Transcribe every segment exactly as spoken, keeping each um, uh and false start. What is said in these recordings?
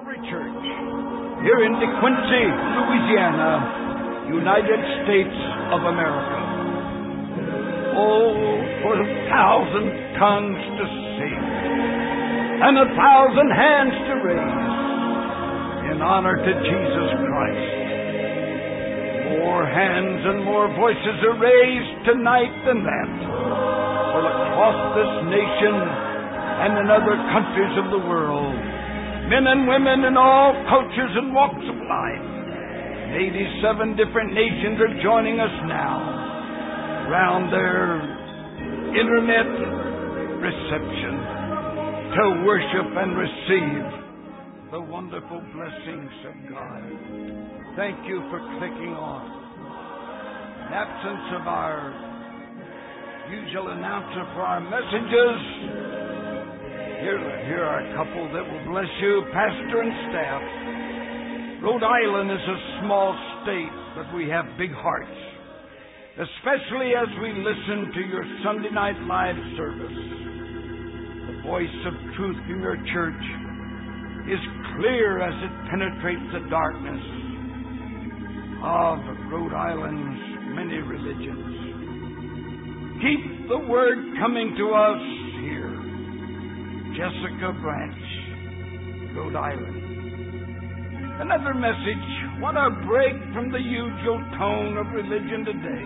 Calvary Church here in DeQuincy, Louisiana, United States of America. Oh, for a thousand tongues to sing and a thousand hands to raise in honor to Jesus Christ. More hands and more voices are raised tonight than that. For across this nation and in other countries of the world, men and women in all cultures and walks of life, eighty-seven different nations are joining us now around their internet reception to worship and receive the wonderful blessings of God. Thank you for clicking on. In absence of our usual announcer for our messages, here, here are a couple that will bless you, pastor and staff. Rhode Island is a small state, but we have big hearts, especially as we listen to your Sunday night live service. The voice of truth in your church is clear as it penetrates the darkness of Rhode Island's many religions. Keep the word coming to us here. Jessica Branch, Rhode Island. Another message. What a break from the usual tone of religion today.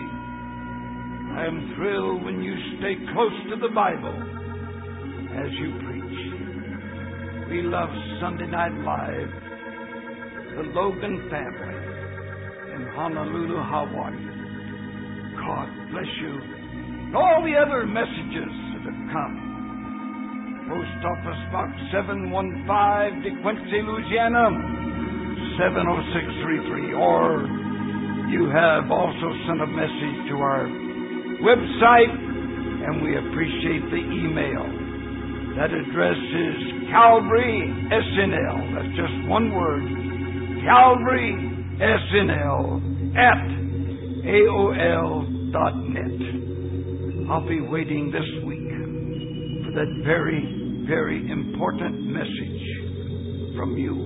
I am thrilled when you stay close to the Bible as you preach. We love Sunday Night Live. The Logan family in Honolulu, Hawaii. God bless you. And all the other messages that have come. Post Office Box seven one five, DeQuincy, Louisiana, seven oh six three three. Or you have also sent a message to our website, and we appreciate the email. That address is Calvary S N L. That's just one word. Calvary S N L at A O L dot net. I'll be waiting this week for that very, very important message from you.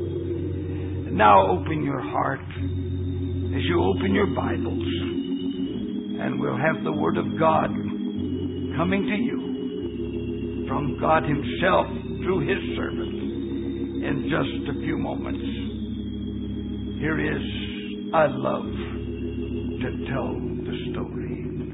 And now open your heart as you open your Bibles, and we'll have the Word of God coming to you from God Himself through His servant in just a few moments. Here is I love to tell the story.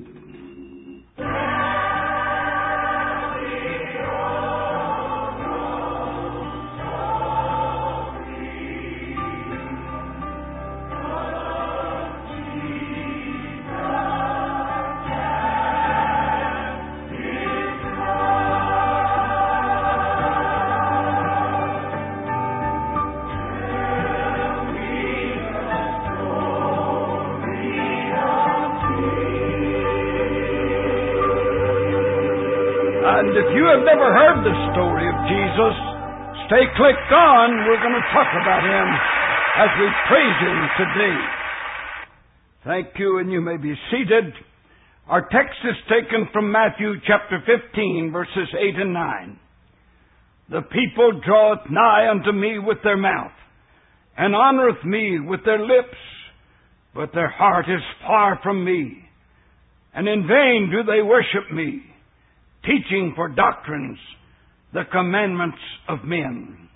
And if you have never heard the story of Jesus, stay clicked on. We're going to talk about Him as we praise Him today. Thank you, and you may be seated. Our text is taken from Matthew chapter fifteen, verses eight and nine. The people draweth nigh unto me with their mouth, and honoreth me with their lips, but their heart is far from me. And in vain do they worship me, teaching for doctrines the commandments of men.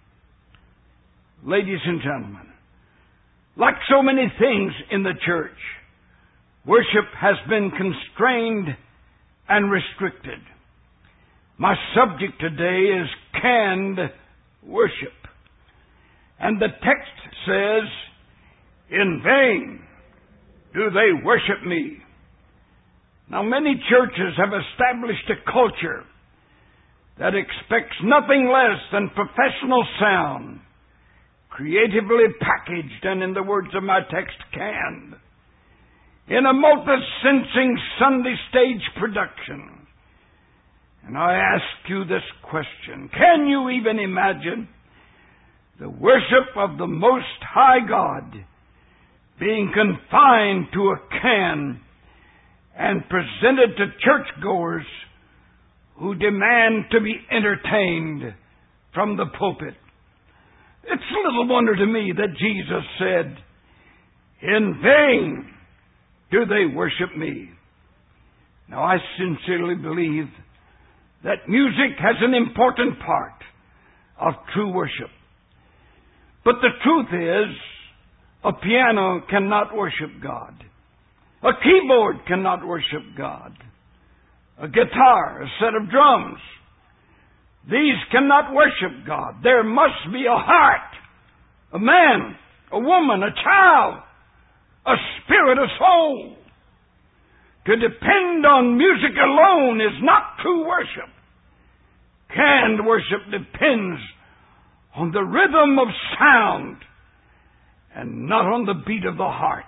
Ladies and gentlemen, like so many things in the church, worship has been constrained and restricted. My subject today is canned worship. And the text says, in vain do they worship me. Now, many churches have established a culture that expects nothing less than professional sound, creatively packaged and, in the words of my text, canned, in a multi-sensing Sunday stage production. And I ask you this question: can you even imagine the worship of the Most High God being confined to a can and presented to churchgoers who demand to be entertained from the pulpit? It's little wonder to me that Jesus said, "In vain do they worship me." Now, I sincerely believe that music has an important part of true worship. But the truth is, a piano cannot worship God. A keyboard cannot worship God. A guitar, a set of drums, these cannot worship God. There must be a heart, a man, a woman, a child, a spirit, a soul. To depend on music alone is not true worship. Canned worship depends on the rhythm of sound and not on the beat of the heart.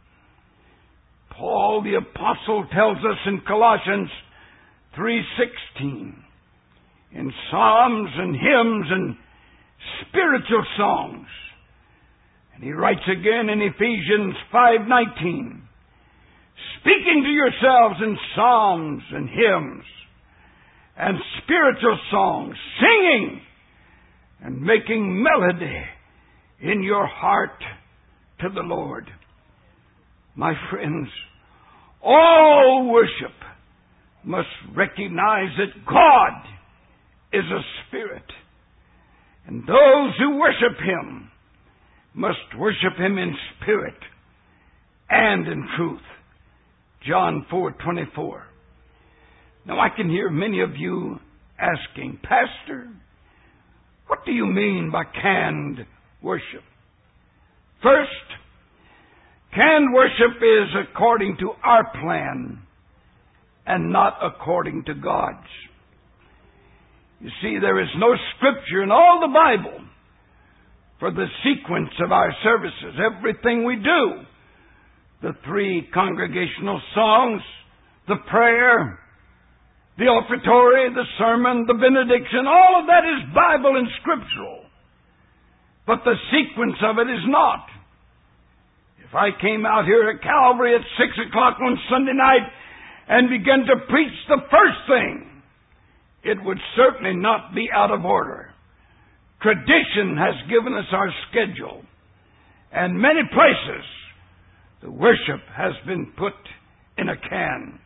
Paul the Apostle tells us in Colossians three sixteen, in psalms and hymns and spiritual songs. And he writes again in Ephesians five nineteen, speaking to yourselves in psalms and hymns and spiritual songs, singing and making melody in your heart to the Lord. My friends, all worship must recognize that God is a spirit, and those who worship Him must worship Him in spirit and in truth. John four twenty-four. Now, I can hear many of you asking, "Pastor, what do you mean by canned worship?" First, canned worship is according to our plan and not according to God's. You see, there is no scripture in all the Bible for the sequence of our services. Everything we do, the three congregational songs, the prayer, the offertory, the sermon, the benediction, all of that is Bible and scriptural. But the sequence of it is not. If I came out here at Calvary at six o'clock on Sunday night and began to preach the first thing, it would certainly not be out of order. Tradition has given us our schedule. And many places, the worship has been put in a can.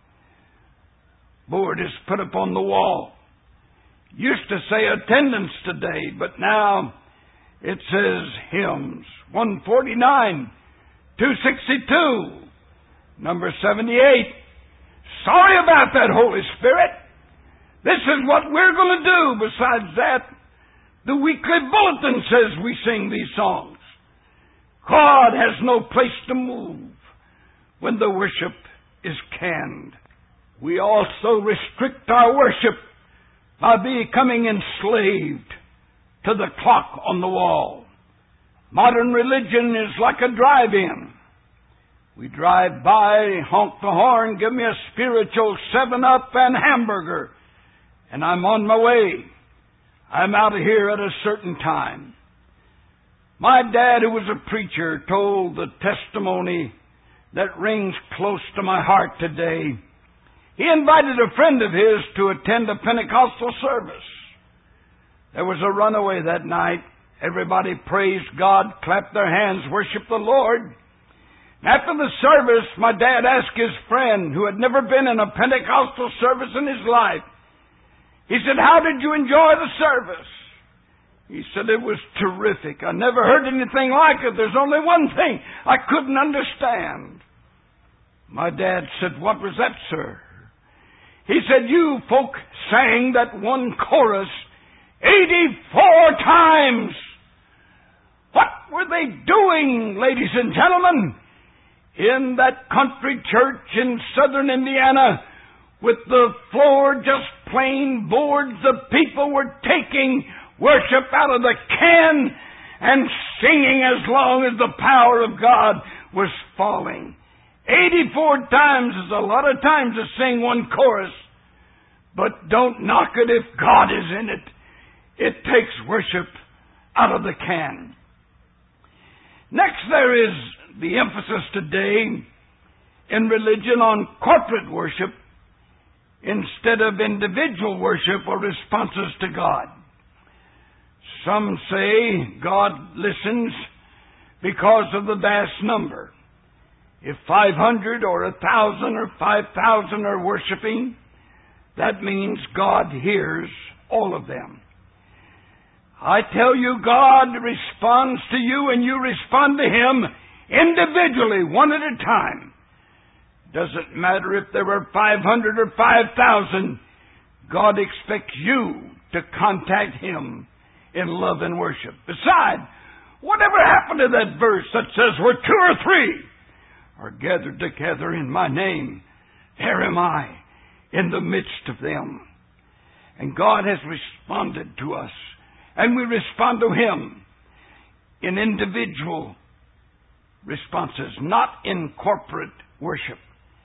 Board is put up on the wall. Used to say attendance today, but now it says hymns. one forty-nine, two sixty-two, number seventy-eight. Sorry about that, Holy Spirit. This is what we're going to do. Besides that, the weekly bulletin says we sing these songs. God has no place to move when the worship is canned. We also restrict our worship by becoming enslaved to the clock on the wall. Modern religion is like a drive-in. We drive by, honk the horn, give me a spiritual seven up and hamburger, and I'm on my way. I'm out of here at a certain time. My dad, who was a preacher, told the testimony that rings close to my heart today. He invited a friend of his to attend a Pentecostal service. There was a runaway that night. Everybody praised God, clapped their hands, worshiped the Lord. After the service, my dad asked his friend, who had never been in a Pentecostal service in his life, he said, "How did you enjoy the service?" He said, "It was terrific. I never heard anything like it. There's only one thing I couldn't understand." My dad said, "What was that, sir?" He said, "You folk sang that one chorus eighty-four times. What were they doing, ladies and gentlemen, in that country church in southern Indiana with the floor just plain boards? The people were taking worship out of the can and singing as long as the power of God was falling. eighty-four times is a lot of times to sing one chorus, but don't knock it if God is in it. It takes worship out of the can. Next, there is the emphasis today in religion on corporate worship instead of individual worship or responses to God. Some say God listens because of the vast number. If five hundred or a thousand or five thousand are worshiping, that means God hears all of them. I tell you, God responds to you and you respond to Him individually, one at a time. Doesn't matter if there were five hundred or five thousand, God expects you to contact Him in love and worship. Besides, whatever happened to that verse that says, where two or three are gathered together in my name, there am I in the midst of them. And God has responded to us, and we respond to Him in individual responses, not in corporate worship.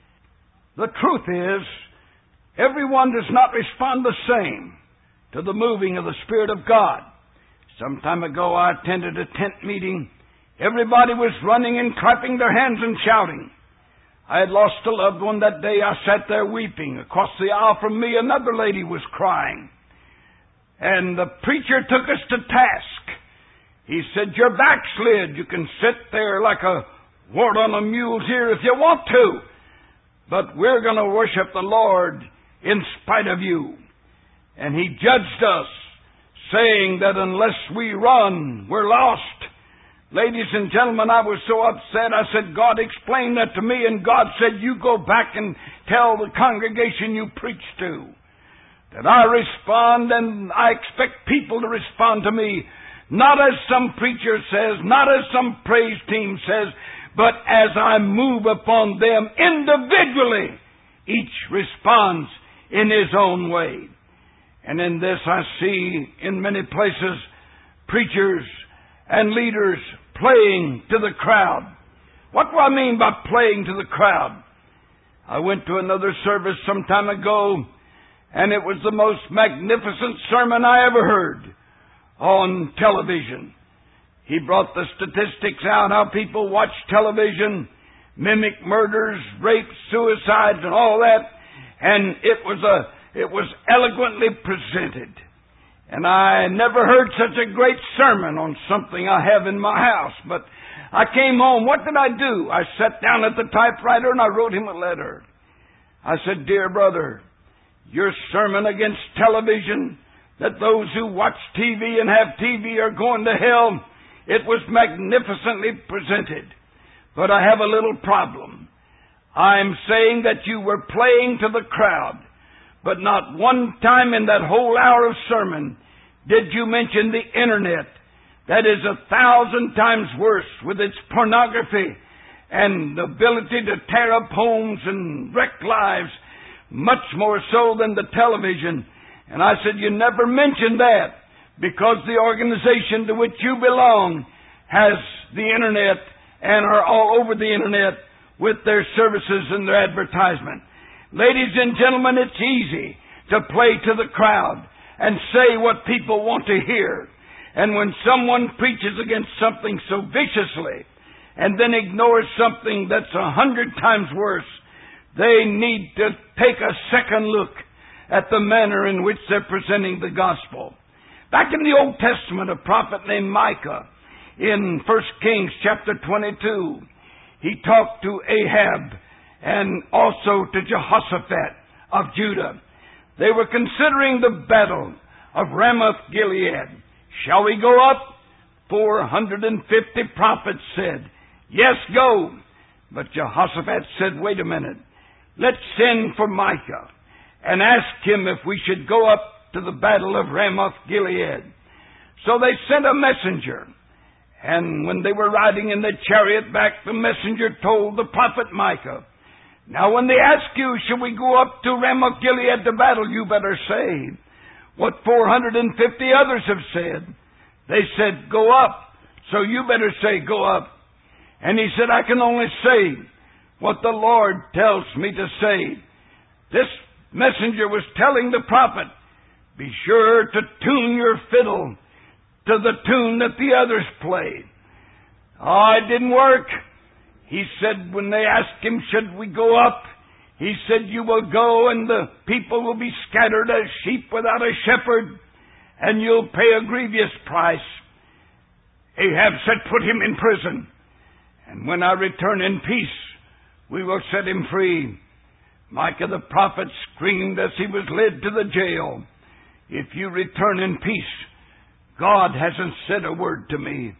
The truth is, everyone does not respond the same to the moving of the Spirit of God. Some time ago I attended a tent meeting. Everybody was running and clapping their hands and shouting. I had lost a loved one that day. I sat there weeping. Across the aisle from me, another lady was crying. And the preacher took us to task. He said, you're backslid. You can sit there like a wart on a mule's ear if you want to. But we're going to worship the Lord in spite of you. And he judged us, saying that unless we run, we're lost. Ladies and gentlemen, I was so upset. I said, God explained that to me, and God said, you go back and tell the congregation you preach to that I respond, and I expect people to respond to me, not as some preacher says, not as some praise team says, but as I move upon them individually. Each responds in his own way. And in this I see in many places preachers and leaders playing to the crowd. What do I mean by playing to the crowd? I went to another service some time ago, and it was the most magnificent sermon I ever heard on television. He brought the statistics out, how people watch television, mimic murders, rapes, suicides, and all that. And it was a it was eloquently presented. And I never heard such a great sermon on something I have in my house. But I came home. What did I do? I sat down at the typewriter and I wrote him a letter. I said, dear brother, your sermon against television, that those who watch T V and have T V are going to hell, it was magnificently presented. But I have a little problem. I'm saying that you were playing to the crowd, but not one time in that whole hour of sermon did you mention the internet. That is a thousand times worse with its pornography and the ability to tear up homes and wreck lives, much more so than the television. And I said, you never mentioned that because the organization to which you belong has the internet and are all over the internet with their services and their advertisement. Ladies and gentlemen, it's easy to play to the crowd and say what people want to hear. And when someone preaches against something so viciously and then ignores something that's a hundred times worse, they need to take a second look at the manner in which they're presenting the gospel. Back in the Old Testament, a prophet named Micah, in First Kings chapter twenty-two, he talked to Ahab and also to Jehoshaphat of Judah. They were considering the battle of Ramoth Gilead. Shall we go up? four hundred fifty prophets said, yes, go. But Jehoshaphat said, wait a minute. Let's send for Micah and ask him if we should go up to the battle of Ramoth Gilead. So they sent a messenger. And when they were riding in the chariot back, the messenger told the prophet Micah, now when they ask you, should we go up to Ramoth Gilead to battle, you better say what four hundred fifty others have said. They said, go up. So you better say, go up. And he said, I can only say what the Lord tells me to say. This messenger was telling the prophet, be sure to tune your fiddle to the tune that the others played. Oh, it didn't work. He said when they asked him, should we go up? He said, you will go and the people will be scattered as sheep without a shepherd. and you'll pay a grievous price. Ahab said, put him in prison, and when I return in peace, we will set him free. Micah the prophet screamed as he was led to the jail, if you return in peace, God hasn't said a word to me.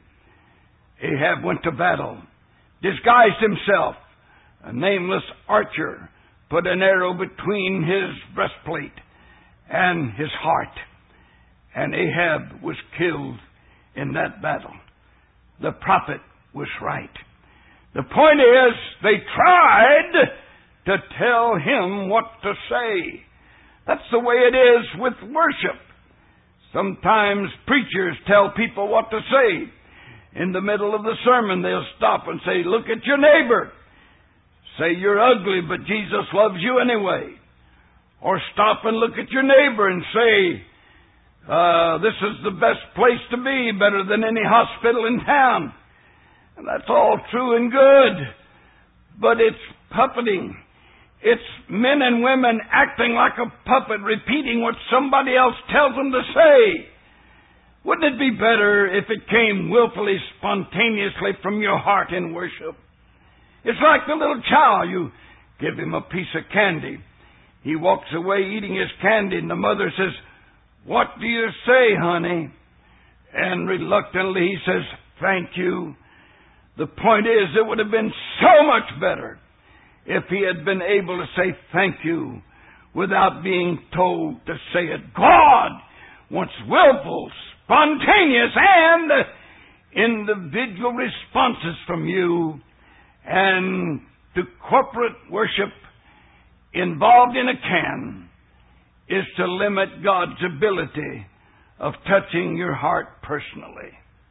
Ahab went to battle, disguised himself. A nameless archer put an arrow between his breastplate and his heart, and Ahab was killed in that battle. The prophet was right. The point is, they tried to tell him what to say. That's the way it is with worship. Sometimes preachers tell people what to say. In the middle of the sermon, they'll stop and say, look at your neighbor. Say, you're ugly, but Jesus loves you anyway. Or stop and look at your neighbor and say, uh, this is the best place to be, better than any hospital in town. And that's all true and good. But it's puppeting. It's men and women acting like a puppet, repeating what somebody else tells them to say. Wouldn't it be better if it came willfully, spontaneously from your heart in worship? It's like the little child. You give him a piece of candy. He walks away eating his candy, and the mother says, what do you say, honey? And reluctantly he says, thank you. The point is, it would have been so much better if he had been able to say thank you without being told to say it. God wants willful, spontaneous, and individual responses from you. And to corporate worship involved in a can is to limit God's ability of touching your heart personally.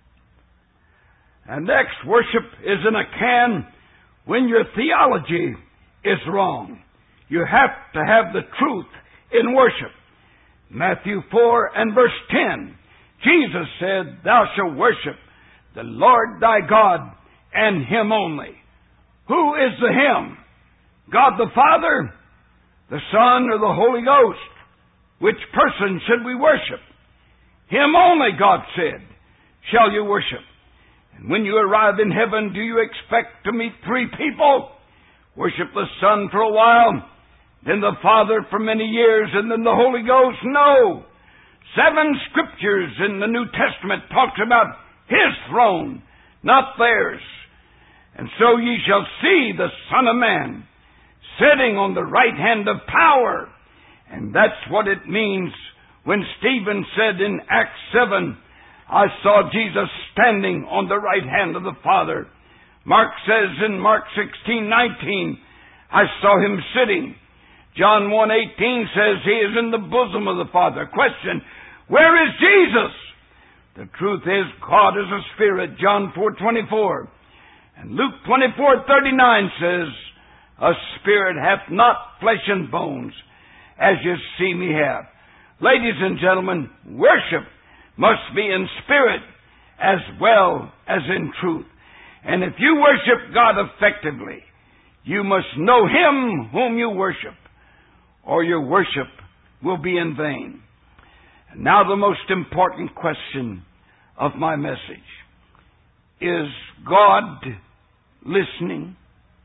And next, worship is in a can when your theology is wrong. You have to have the truth in worship. Matthew four and verse ten. Jesus said, thou shalt worship the Lord thy God and Him only. Who is the Him? God the Father, the Son, or the Holy Ghost? Which person should we worship? Him only, God said, shall you worship. And when you arrive in heaven, do you expect to meet three people? Worship the Son for a while, then the Father for many years, and then the Holy Ghost? No. Seven scriptures in the New Testament talks about His throne, not theirs. And so ye shall see the Son of Man sitting on the right hand of power. And that's what it means when Stephen said in Acts seven, I saw Jesus standing on the right hand of the Father. Mark says in Mark sixteen nineteen, I saw Him sitting. John one eighteen says He is in the bosom of the Father. Question, where is Jesus? The truth is, God is a spirit, John four twenty-four. And Luke twenty-four thirty-nine says, a spirit hath not flesh and bones, as you see me have. Ladies and gentlemen, worship must be in spirit as well as in truth. And if you worship God effectively, you must know Him whom you worship, or your worship will be in vain. And now the most important question of my message. Is God listening?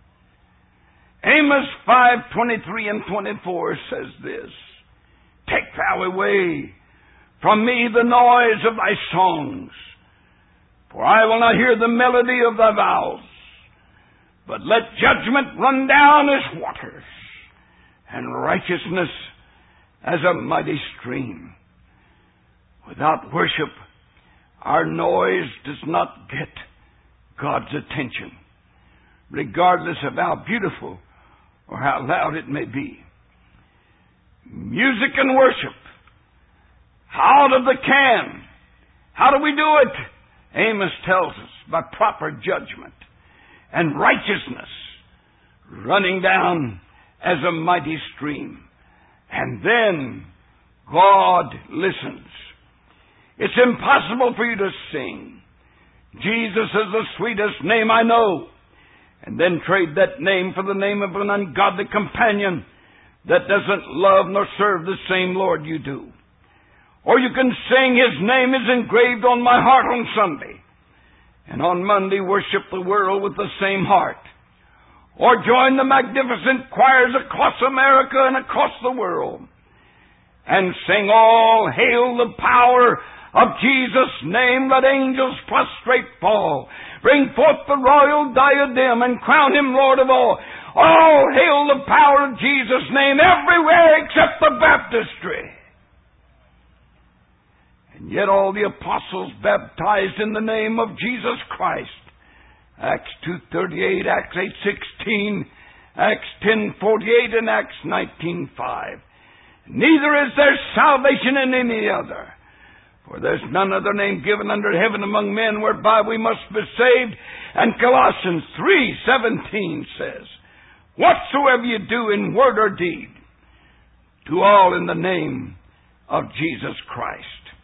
Amos five twenty-three and twenty-four says this, take thou away from me the noise of thy songs, for I will not hear the melody of thy vows. But let judgment run down as waters, and righteousness as a mighty stream. Without worship, our noise does not get God's attention, regardless of how beautiful or how loud it may be. Music and worship, out of the can. How do we do it? Amos tells us, by proper judgment and righteousness running down as a mighty stream. And then God listens. It's impossible for you to sing, Jesus is the sweetest name I know, and then trade that name for the name of an ungodly companion that doesn't love nor serve the same Lord you do. Or you can sing His name is engraved on my heart on Sunday, and on Monday worship the world with the same heart. Or join the magnificent choirs across America and across the world and sing all hail the power of Jesus' name, let angels prostrate fall, bring forth the royal diadem and crown Him Lord of all. All hail the power of Jesus' name everywhere except the baptistry. And yet all the apostles baptized in the name of Jesus Christ. Acts two thirty-eight, Acts eight sixteen, Acts ten forty-eight, and Acts nineteen five. Neither is there salvation in any other, for there's none other name given under heaven among men whereby we must be saved. And Colossians three seventeen says, whatsoever you do in word or deed, do all in the name of Jesus Christ.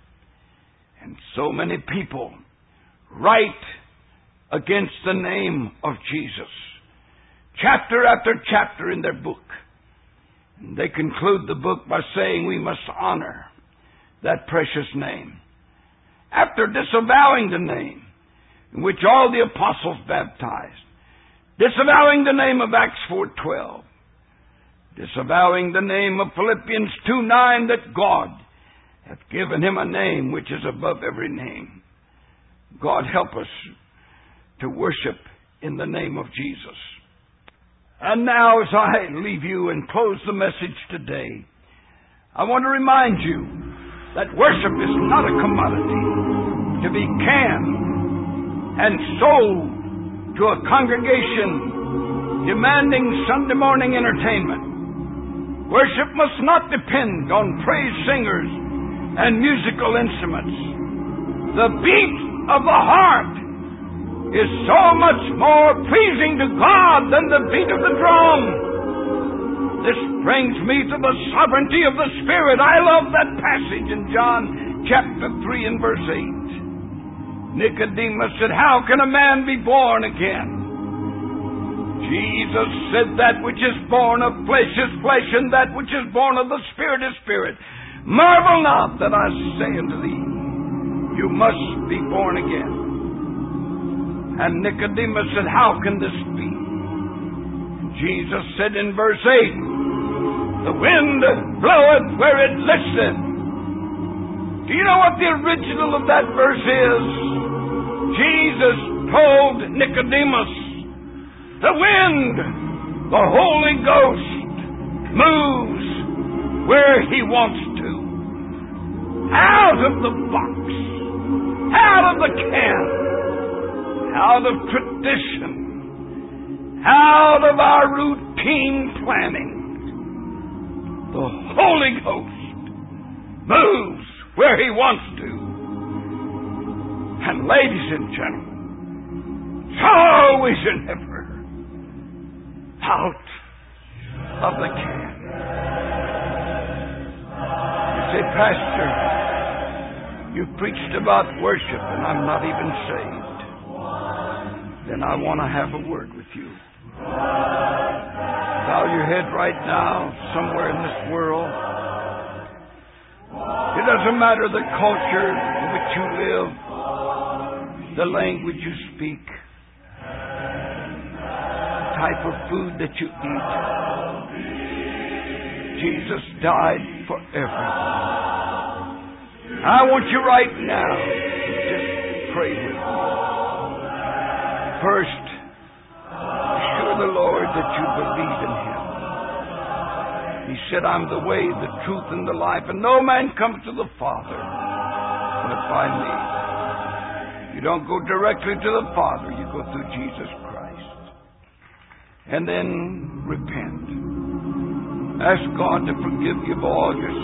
And so many people write against the name of Jesus, chapter after chapter in their book. And they conclude the book by saying we must honor that precious name. After disavowing the name in which all the apostles baptized, disavowing the name of Acts four twelve, disavowing the name of Philippians two nine, that God hath given Him a name which is above every name. God help us to worship in the name of Jesus. And now, as I leave you and close the message today, I want to remind you that worship is not a commodity to be canned and sold to a congregation demanding Sunday morning entertainment. Worship must not depend on praise singers and musical instruments. The beat of the heart is so much more pleasing to God than the beat of the drum. This brings me to the sovereignty of the Spirit. I love that passage in John chapter three and verse eight. Nicodemus said, how can a man be born again? Jesus said, that which is born of flesh is flesh, and that which is born of the Spirit is spirit. Marvel not that I say unto thee, you must be born again. And Nicodemus said, how can this be? Jesus said in verse eight, the wind bloweth where it listeth. Do you know what the original of that verse is? Jesus told Nicodemus, the wind, the Holy Ghost, moves where He wants to. Out of the box, out of the can, out of tradition, out of our routine planning. The Holy Ghost moves where He wants to. And ladies and gentlemen, it's always and ever out of the can. You say, Pastor, you preached about worship and I'm not even saved. Then I want to have a word with you. Bow your head right now, somewhere in this world. It doesn't matter the culture in which you live, the language you speak, the type of food that you eat. Jesus died for everyone. I want you right now to just pray with me. First, assure the Lord that you believe in Him. He said, I'm the way, the truth, and the life, and no man comes to the Father but by me. You don't go directly to the Father, you go through Jesus Christ. And then repent. Ask God to forgive you of all your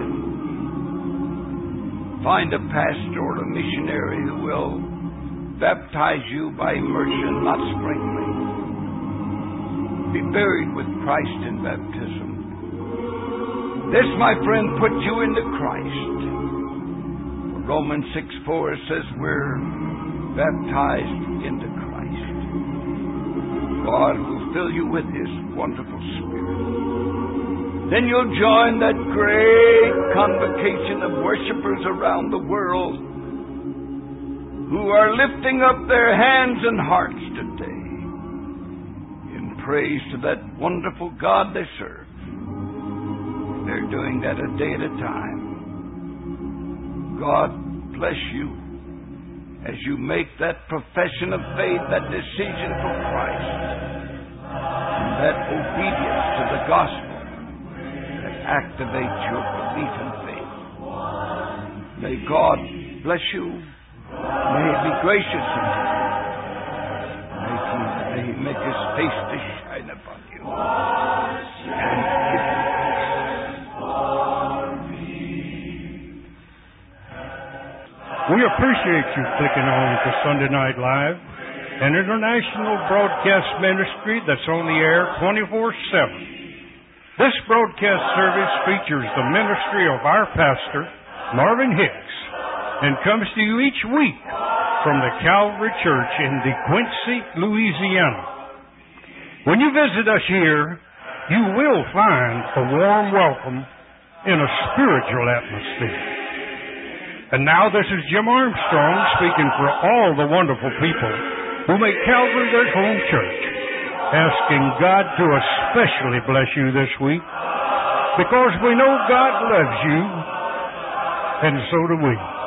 sin. Find a pastor or a missionary who will baptize you by immersion, not sprinkling. Be buried with Christ in baptism. This, my friend, puts you into Christ. Romans six four says we're baptized into Christ. God will fill you with His wonderful Spirit. Then you'll join that great convocation of worshipers around the world who are lifting up their hands and hearts today in praise to that wonderful God they serve. They're doing that a day at a time. God bless you as you make that profession of faith, that decision for Christ, and that obedience to the gospel that activates your belief and faith. May God bless you. May He be gracious unto you. May He, may He make His face to shine upon you and give you peace. We appreciate you clicking on to Sunday Night Live, an international broadcast ministry that's on the air twenty-four seven. This broadcast service features the ministry of our pastor, Marvin Hicks, and comes to you each week from the Calvary Church in DeQuincy, Louisiana. When you visit us here, you will find a warm welcome in a spiritual atmosphere. And now this is Jim Armstrong speaking for all the wonderful people who make Calvary their home church, asking God to especially bless you this week, because we know God loves you, and so do we.